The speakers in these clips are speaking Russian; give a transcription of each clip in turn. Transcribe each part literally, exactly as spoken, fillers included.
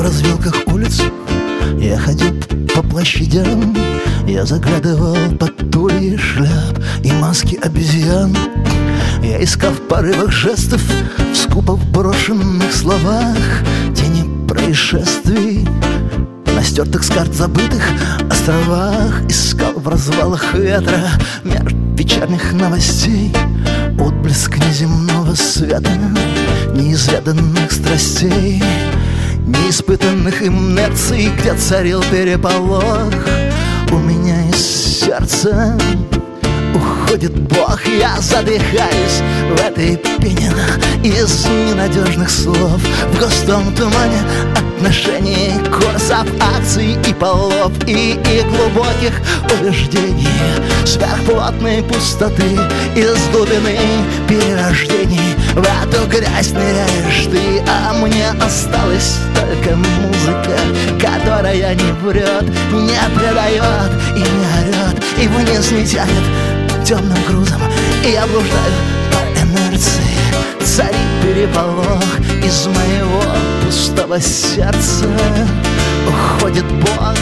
развилках улиц, я ходил по площадям, я заглядывал под тули шляп и маски обезьян. Я искал в порывах жестов, в скупо брошенных словах тени происшествий, на стертых с карт забытых островах. Искал в развалах ветра меж вечерних новостей отблеск неземного света, неизведанных страстей, неиспытанных инерций, где царил переполох. У меня из сердца уходит Бог, я задыхаюсь в этой пене из ненадежных слов, в густом тумане отношений, курсов, акций и полов, и, и глубоких убеждений, сверхплотной пустоты, из глубины перерождений. В эту грязь ныряешь ты, а мне осталась только музыка, которая не врет, не предает и не орет, и вниз не тянет темным грузом. И я блуждаю по инерции, царит переполох, из моего пустого сердца уходит Бог.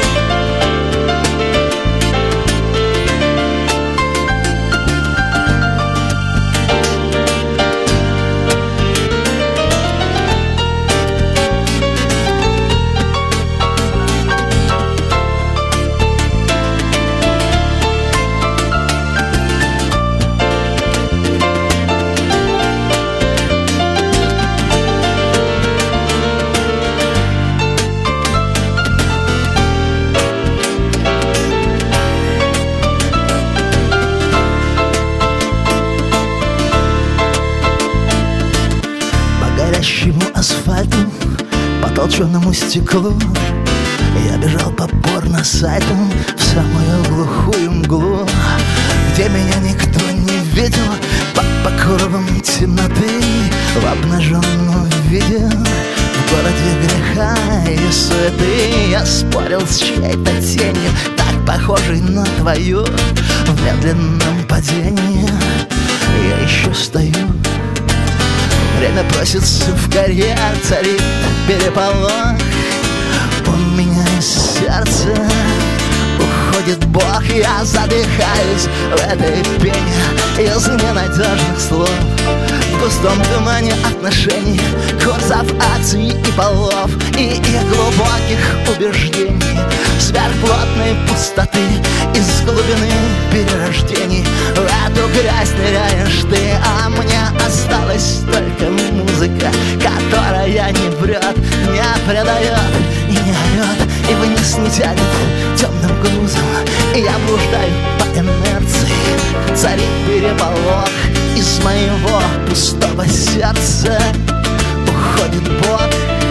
Горящему асфальту, по толченному стеклу я бежал по порно-сайтам в самую глухую мглу, где меня никто не видел, под покровом темноты, в обнаженном виде, в городе греха и суеты. Я спорил с чьей-то тенью, так похожей на твою, в медленном падении я еще стою. Время просится в карьер, царит переполох. У меня из сердца уходит Бог, я задыхаюсь в этой пене из ненадежных слов, в густом тумане отношений, курсов, акций и полов, и, и глубоких убеждений, сверхплотной пустоты, из глубины перерождений. В эту грязь ныряешь ты, а мне осталась только музыка, которая не врет, не предает и не орет, и вниз не тянет темным грузом. И я блуждаю по инерции, царит переполох, из моего пустого сердца уходит Бог.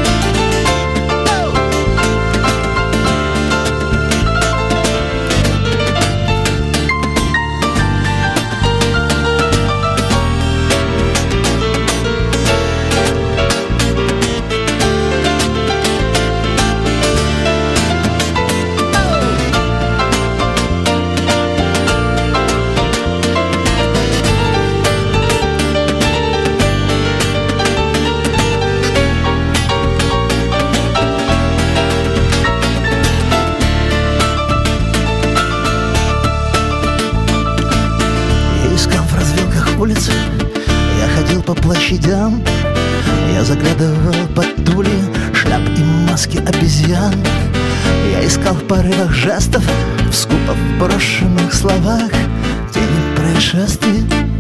Улицы, я ходил по площадям, я заглядывал под тули шляп и маски обезьян. Я искал в порывах жестов, в скупо брошенных словах тени происшествий,